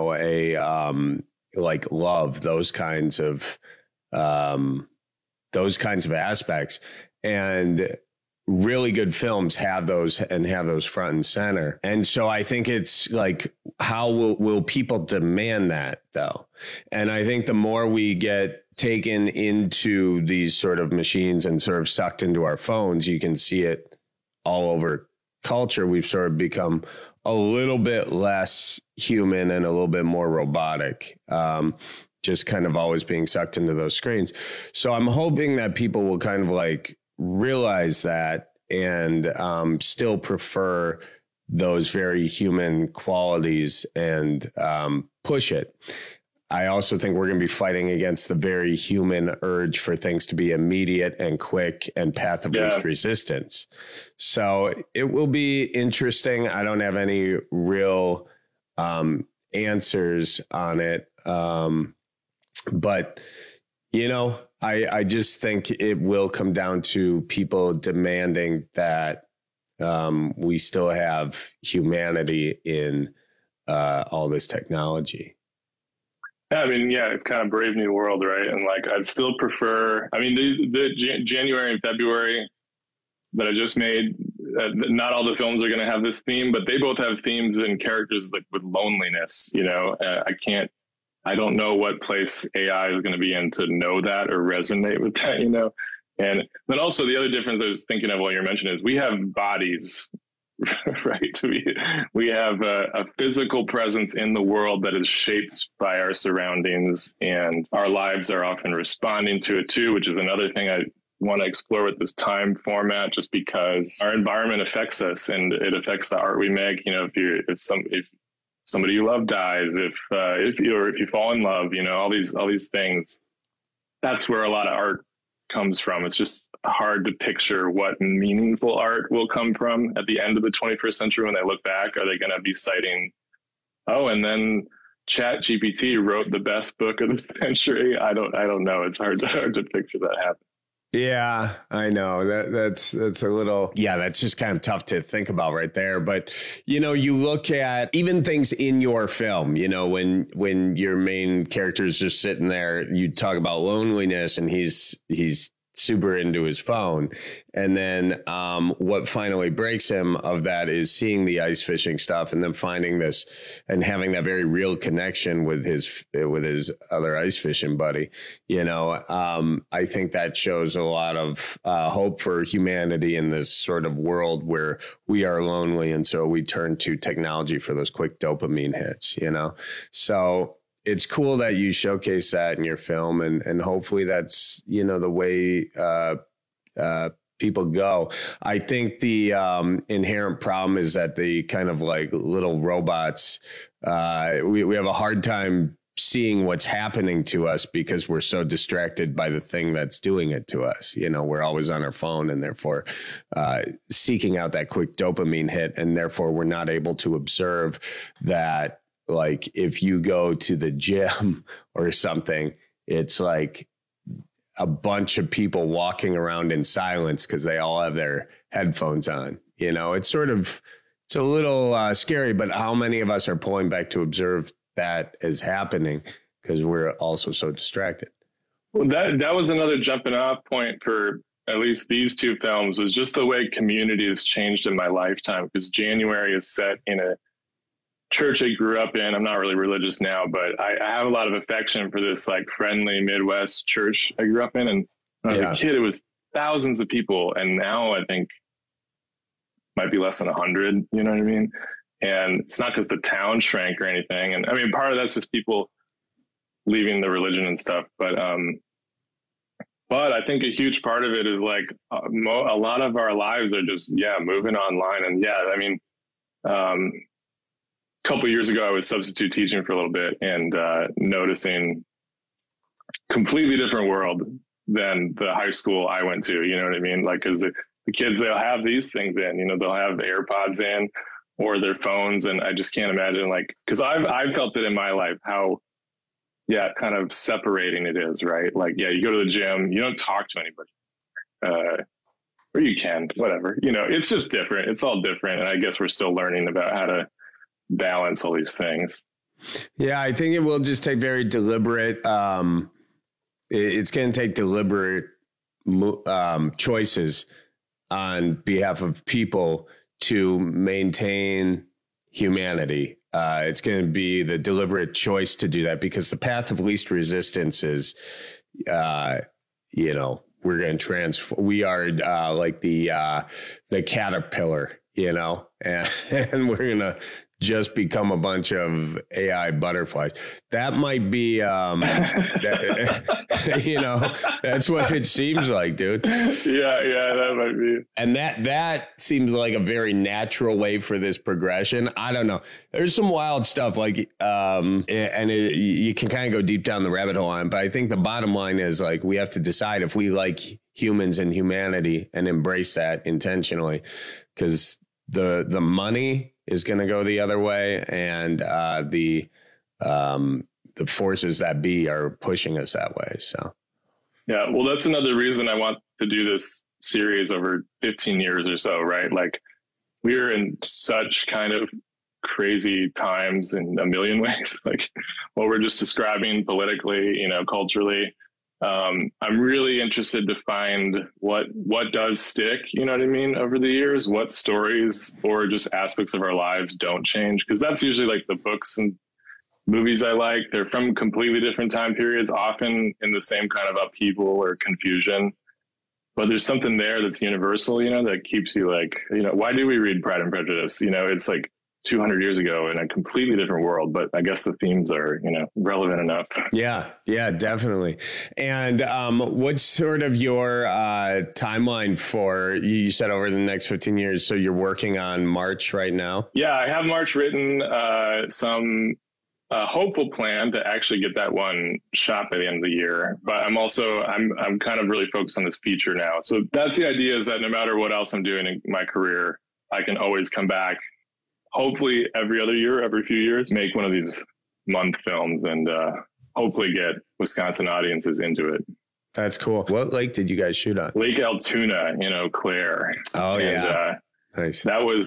like love, those kinds of aspects. And really good films have those front and center. And so I think it's like, how will people demand that though? And I think the more we get taken into these sort of machines and sort of sucked into our phones, you can see it all over culture. We've sort of become a little bit less human and a little bit more robotic, just kind of always being sucked into those screens. So I'm hoping that people will kind of like realize that and still prefer those very human qualities and push it. I also think we're going to be fighting against the very human urge for things to be immediate and quick and path of least resistance. So it will be interesting. I don't have any real answers on it. But, I just think it will come down to people demanding that we still have humanity in all this technology. Yeah, I mean, it's kind of Brave New World, right? And like, I'd still prefer, I mean, the January and February that I just made, not all the films are going to have this theme, but they both have themes and characters like with loneliness, I don't know what place AI is going to be in to know that or resonate with that, And then also the other difference I was thinking of while you're mentioning is we have bodies, right? We have a physical presence in the world that is shaped by our surroundings, and our lives are often responding to it too, which is another thing I want to explore with this time format, just because our environment affects us and it affects the art we make. If somebody you love dies, if you fall in love, all these things, that's where a lot of art comes from. It's just hard to picture what meaningful art will come from at the end of the 21st century. When they look back, are they going to be citing, and then ChatGPT wrote the best book of the century? I don't know. It's hard to picture that happen. Yeah, I know that's a little, that's just kind of tough to think about right there. But, you look at even things in your film, when your main character is just sitting there, you talk about loneliness and he's super into his phone. And then what finally breaks him of that is seeing the ice fishing stuff and then finding this and having that very real connection with his other ice fishing buddy. I think that shows a lot of hope for humanity in this sort of world where we are lonely. And so we turn to technology for those quick dopamine hits, So it's cool that you showcase that in your film, and hopefully that's, the way people go. I think the inherent problem is that the kind of like little robots, we have a hard time seeing what's happening to us because we're so distracted by the thing that's doing it to us. We're always on our phone and therefore seeking out that quick dopamine hit. And therefore we're not able to observe that. Like if you go to the gym or something, it's like a bunch of people walking around in silence because they all have their headphones on. It's a little scary, but how many of us are pulling back to observe that is happening because we're also so distracted? Well, that was another jumping off point for at least these two films, was just the way community has changed in my lifetime, because January is set in a church I grew up in. I'm not really religious now, but I have a lot of affection for this like friendly Midwest church I grew up in. And when I was a kid, it was thousands of people. And now I think might be less than 100, you know what I mean? And it's not because the town shrank or anything. And I mean, part of that's just people leaving the religion and stuff. But I think a huge part of it is like a lot of our lives are just, moving online. And I mean, couple of years ago, I was substitute teaching for a little bit and noticing completely different world than the high school I went to. You know what I mean? Like, because the kids, they'll have these things in, they'll have AirPods in or their phones. And I just can't imagine, like, because I've felt it in my life, how, kind of separating it is, right? Like, you go to the gym, you don't talk to anybody. Or you can, whatever. It's just different. It's all different. And I guess we're still learning about how to balance all these things. I think it will just take very deliberate it's going to take deliberate choices on behalf of people to maintain humanity. It's going to be the deliberate choice to do that, because the path of least resistance is we're going to transform. We are like the caterpillar, and we're going to just become a bunch of AI butterflies. That might be, that's what it seems like, dude. Yeah, that might be. And that seems like a very natural way for this progression. I don't know. There's some wild stuff you can kind of go deep down the rabbit hole on, but I think the bottom line is like, we have to decide if we like humans and humanity and embrace that intentionally, because the money is going to go the other way, and the forces that be are pushing us that way. So, well, that's another reason I want to do this series over 15 years or so, right? Like, we're in such kind of crazy times in a million ways, like what we're just describing politically, culturally. I'm really interested to find what does stick, you know what I mean, over the years, what stories or just aspects of our lives don't change. Because that's usually like the books and movies I like. They're from completely different time periods, often in the same kind of upheaval or confusion. But there's something there that's universal, that keeps you like, why do we read Pride and Prejudice? It's like 200 years ago in a completely different world, but I guess the themes are, relevant enough. Yeah, definitely. And what's sort of your timeline for, you said over the next 15 years, so you're working on March right now? Yeah, I have March written, some hopeful plan to actually get that one shot by the end of the year. But I'm kind of really focused on this feature now. So that's the idea, is that no matter what else I'm doing in my career, I can always come back, hopefully every other year, every few years, make one of these month films and hopefully get Wisconsin audiences into it. That's cool. What lake did you guys shoot on? Lake Altoona, Clare. Oh, and, yeah. Nice. That was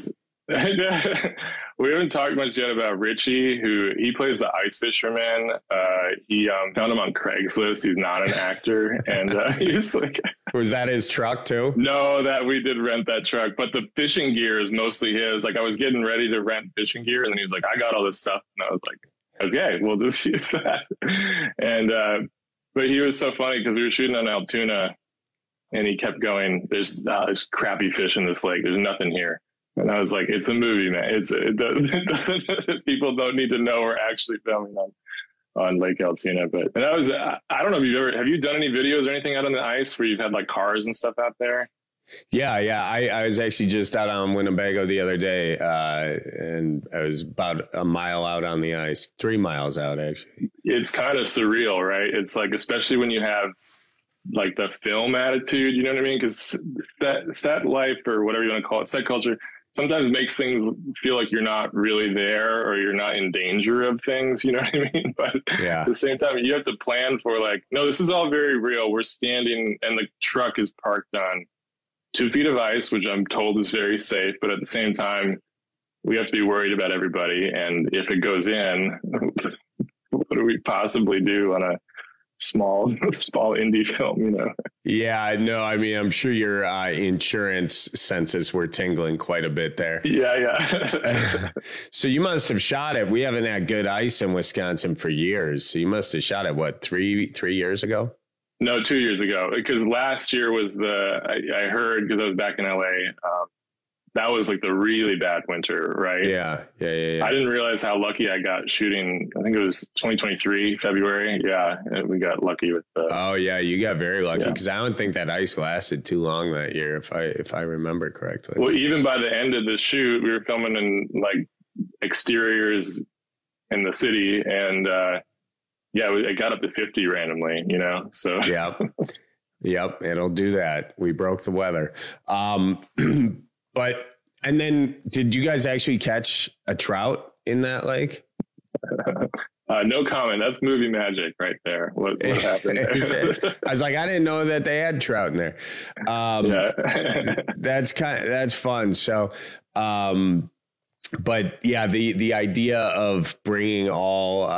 We haven't talked much yet about Richie, who he plays the ice fisherman. He found him on Craigslist. He's not an actor, and he was like, "Was that his truck too?" No, that we did rent that truck, but the fishing gear is mostly his. Like I was getting ready to rent fishing gear, and then he was like, "I got all this stuff," and I was like, "Okay, we'll just use that." And but he was so funny because we were shooting on Altoona, and he kept going, "There's crappy fish in this lake. There's nothing here." And I was like, "It's a movie, man. People don't need to know we're actually filming on Lake Altoona." But and that was, I don't know if have you done any videos or anything out on the ice where you've had like cars and stuff out there? Yeah. I was actually just out on Winnebago the other day, and I was about a mile out on the ice, 3 miles out actually. It's kind of surreal, right? It's like, especially when you have like the film attitude, you know what I mean? Because stat life, or whatever you want to call it, set culture, sometimes makes things feel like you're not really there or you're not in danger of things, you know what I mean? But yeah, at the same time, you have to plan for like, no, this is all very real. We're standing and the truck is parked on 2 feet of ice, which I'm told is very safe. But at the same time, we have to be worried about everybody. And if it goes in, what do we possibly do on a small indie film, you know? Yeah, no, I mean, I'm sure your insurance senses were tingling quite a bit there. Yeah. So you must have shot it. We haven't had good ice in Wisconsin for years. So you must have shot it, what, three years ago? No, 2 years ago, because last year was I heard, because I was back in LA, that was like the really bad winter, right? Yeah. I didn't realize how lucky I got shooting. I think it was 2023, February. Yeah, we got lucky with the... Oh, yeah, you got very lucky, because I don't think that ice lasted too long that year, if I remember correctly. Well, even by the end of the shoot, we were filming in like exteriors in the city, and it got up to 50 randomly, you know? So Yep, it'll do that. We broke the weather. But, and then did you guys actually catch a trout in that lake? No comment. That's movie magic right there. What happened there? I was like, I didn't know that they had trout in there. That's fun. So, but yeah, the idea of bringing all,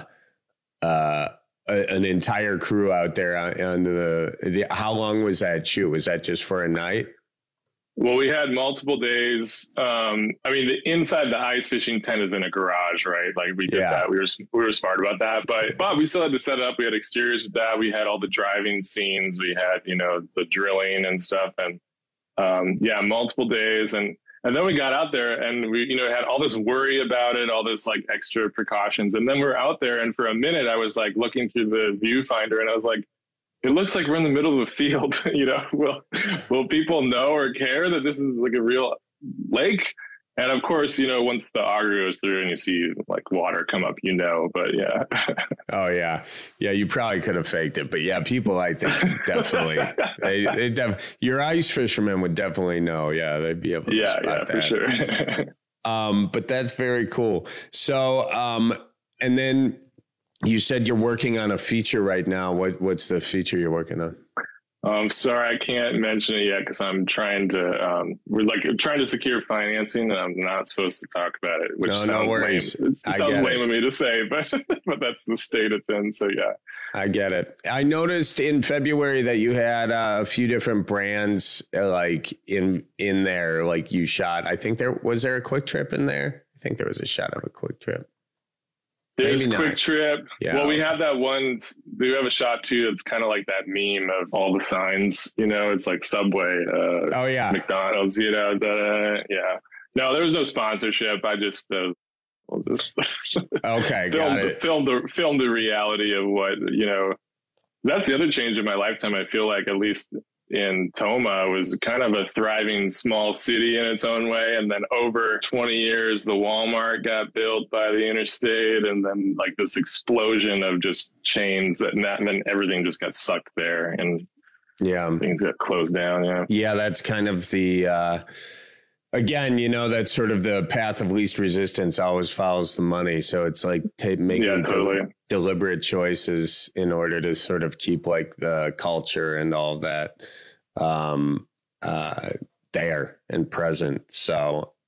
an entire crew out there on how long was that shoot? Was that just for a night? Well, we had multiple days. I mean, inside the ice fishing tent is in a garage, right? Like we did that. We were smart about that, but we still had to set it up. We had exteriors with that. We had all the driving scenes. We had, the drilling and stuff, and multiple days. And then we got out there and we, had all this worry about it, all this like extra precautions. And then we're out there, and for a minute I was like looking through the viewfinder, and I was like, it looks like we're in the middle of a field. Will people know or care that this is like a real lake? And of course, once the auger goes through and you see like water come up, but yeah. Oh yeah. Yeah. You probably could have faked it, but yeah, people, I think definitely, your ice fishermen would definitely know. Yeah. They'd be able to spot that. For sure. But that's very cool. So, and then you said you're working on a feature right now. What's the feature you're working on? Sorry, I can't mention it yet because I'm trying to. We're trying to secure financing, and I'm not supposed to talk about it. Which sounds lame. It sounds lame of me to say, but that's the state it's in. So yeah, I get it. I noticed in February that you had a few different brands like in there. Like you shot. I think there was a Quick Trip in there. I think there was a shot of a Quick Trip. There's Quick Trip. Yeah. Well, we have that one. We have a shot too that's kind of like that meme of all the signs. It's like Subway. McDonald's. Yeah. No, there was no sponsorship. I just okay. filmed the reality of what That's the other change in my lifetime. I feel like, at least in Tomah, was kind of a thriving small city in its own way. And then over 20 years, the Walmart got built by the interstate, and then like this explosion of just chains and then everything just got sucked there, and things got closed down. Yeah. That's kind of the, again, that's sort of the path of least resistance always follows the money. So it's like making deliberate choices in order to sort of keep like the culture and all of that there and present. So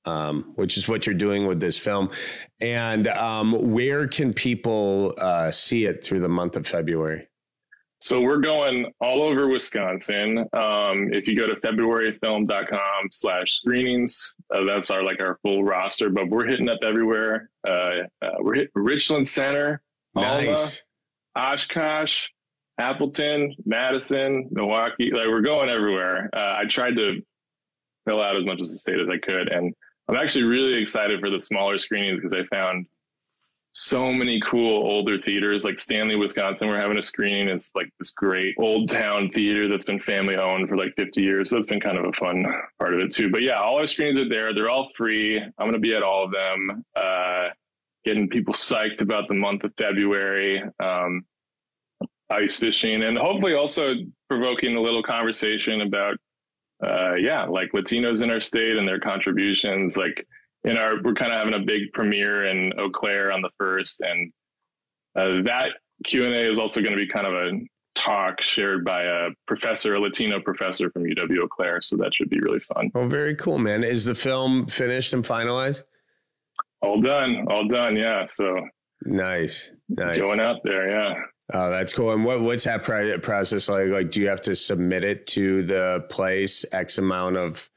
which is what you're doing with this film. And where can people see it through the month of February? So we're going all over Wisconsin. If you go to februaryfilm.com/screenings, that's our full roster, but we're hitting up everywhere. We're hitting Richland Center, nice. Alma, Oshkosh, Appleton, Madison, Milwaukee. We're going everywhere. I tried to fill out as much of the state as I could. And I'm actually really excited for the smaller screenings because I found so many cool older theaters, like Stanley, Wisconsin. We're having a screening. It's like this great old town theater that's been family owned for like 50 years. So that's been kind of a fun part of it too. But yeah, all our screenings are there. They're all free. I'm going to be at all of them, getting people psyched about the month of February, ice fishing, and hopefully also provoking a little conversation about, like Latinos in our state and their contributions. Like, we're kind of having a big premiere in Eau Claire on the 1st, and that Q&A is also going to be kind of a talk shared by a Latino professor from UW Eau Claire. So that should be really fun. Oh, very cool, man. Is the film finished and finalized? All done. Yeah. So nice. Going out there. Yeah. Oh, that's cool. And what's that process like? Like, do you have to submit it to the place X amount of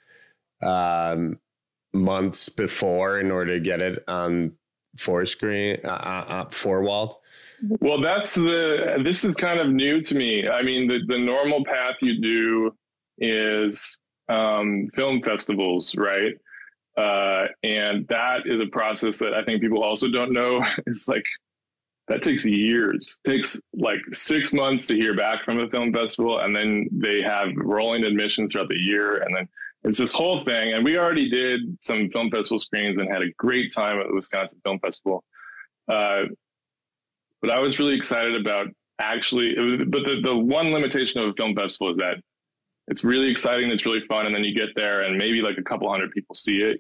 months before in order to get it on four-walled? Well, this is kind of new to me. I mean, the normal path you do is film festivals, right? And that is a process that I think people also don't know. It's like, that takes years. It takes like 6 months to hear back from a film festival, and then they have rolling admissions throughout the year, and then it's this whole thing. And we already did some film festival screenings and had a great time at the Wisconsin Film Festival. But I was really excited about the one limitation of a film festival is that it's really exciting, it's really fun, and then you get there and maybe like a couple hundred people see it,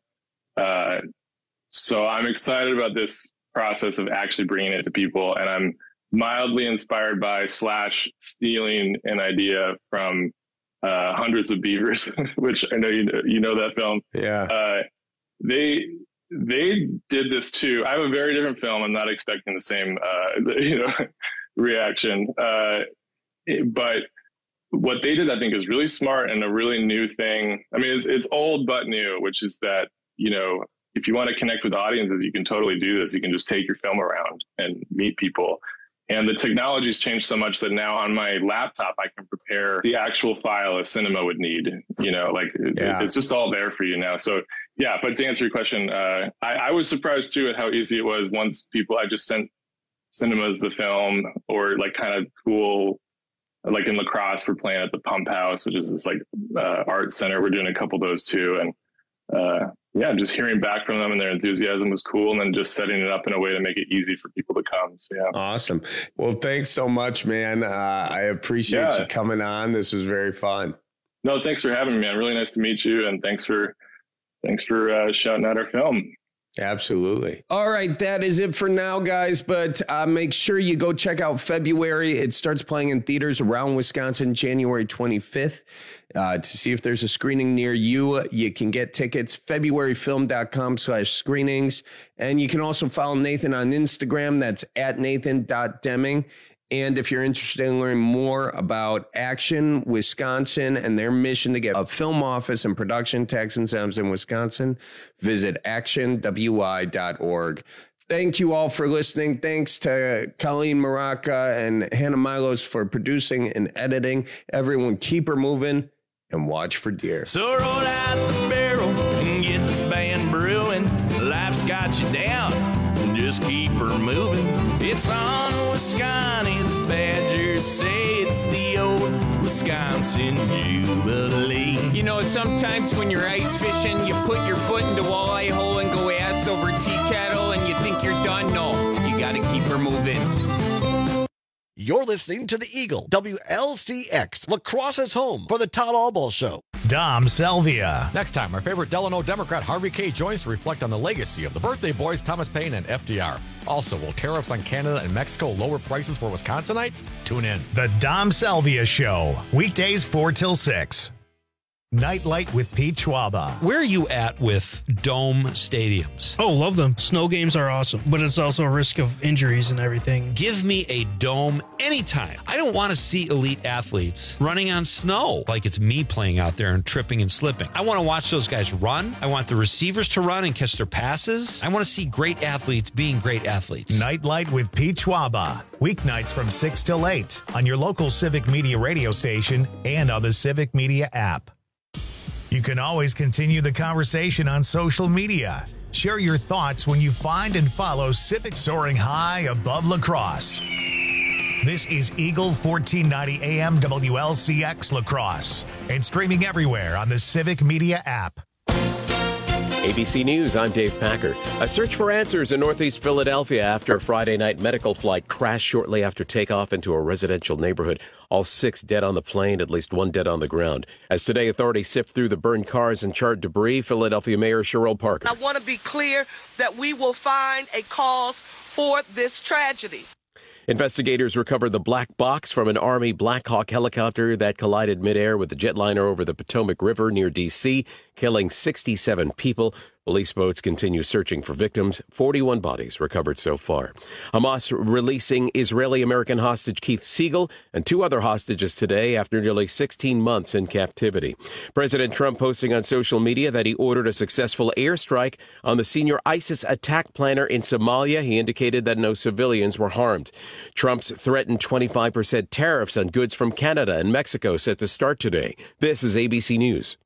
So I'm excited about this process of actually bringing it to people, and I'm mildly inspired by / stealing an idea from Hundreds of Beavers, which I know you know that film. Yeah. They did this too. I have a very different film. I'm not expecting the same reaction. But what they did, I think, is really smart and a really new thing. I mean, it's old but new, which is that, if you want to connect with audiences, you can totally do this. You can just take your film around and meet people. And the technology's changed so much that now on my laptop, I can prepare the actual file a cinema would need, it's just all there for you now. So yeah, but to answer your question, I was surprised too at how easy it was once I just sent cinemas the film, or like kind of cool, like in La Crosse, we're playing at the Pump House, which is this like art center. We're doing a couple of those too. And just hearing back from them and their enthusiasm was cool. And then just setting it up in a way to make it easy for people to come. So, yeah. Awesome. Well, thanks so much, man. I appreciate you coming on. This was very fun. No, thanks for having me, man. Really nice to meet you. And thanks for shouting out our film. Absolutely. All right. That is it for now, guys. But make sure you go check out February. It starts playing in theaters around Wisconsin, January 25th. To see if there's a screening near you, you can get tickets, februaryfilm.com/screenings. And you can also follow Nathan on Instagram. That's @Nathan.Deming. And if you're interested in learning more about Action Wisconsin and their mission to get a film office and production tax incentives in Wisconsin, visit actionwi.org. Thank you all for listening. Thanks to Colleen Maraca and Hannah Milos for producing and editing. Everyone keep her moving and watch for deer. So roll out the barrel and get the band brewing. Life's got you down, just keep her moving. It's on Wisconsin, the Badgers say it's the old Wisconsin Jubilee. Sometimes when you're ice fishing, you put your foot in the walleye hole and go ass over tea kettle and you think you're done. No, you gotta keep her moving. You're listening to The Eagle, WLCX, La Crosse's home for the Todd Albaugh Show. Dom Salvia. Next time, our favorite Delano Democrat Harvey K. joins to reflect on the legacy of the birthday boys Thomas Paine and FDR. Also, will tariffs on Canada and Mexico lower prices for Wisconsinites? Tune in. The Dom Salvia Show, weekdays 4 till 6. Nightlight with Pete Schwaba. Where are you at with dome stadiums? Oh, love them. Snow games are awesome, but it's also a risk of injuries and everything. Give me a dome anytime. I don't want to see elite athletes running on snow like it's me playing out there and tripping and slipping. I want to watch those guys run. I want the receivers to run and catch their passes. I want to see great athletes being great athletes. Nightlight with Pete Schwaba. Weeknights from 6 till 8 on your local Civic Media radio station and on the Civic Media app. You can always continue the conversation on social media. Share your thoughts when you find and follow Civic soaring high above La Crosse. This is Eagle 1490 AM WLCX La Crosse and streaming everywhere on the Civic Media app. ABC News, I'm Dave Packer. A search for answers in Northeast Philadelphia after a Friday night medical flight crashed shortly after takeoff into a residential neighborhood. All 6 dead on the plane, at least 1 dead on the ground. As today authorities sift through the burned cars and charred debris, Philadelphia Mayor Cheryl Parker. I want to be clear that we will find a cause for this tragedy. Investigators recovered the black box from an Army Black Hawk helicopter that collided midair with a jetliner over the Potomac River near D.C., killing 67 people. Police boats continue searching for victims. 41 bodies recovered so far. Hamas releasing Israeli-American hostage Keith Siegel and 2 other hostages today after nearly 16 months in captivity. President Trump posting on social media that he ordered a successful airstrike on the senior ISIS attack planner in Somalia. He indicated that no civilians were harmed. Trump's threatened 25% tariffs on goods from Canada and Mexico set to start today. This is ABC News.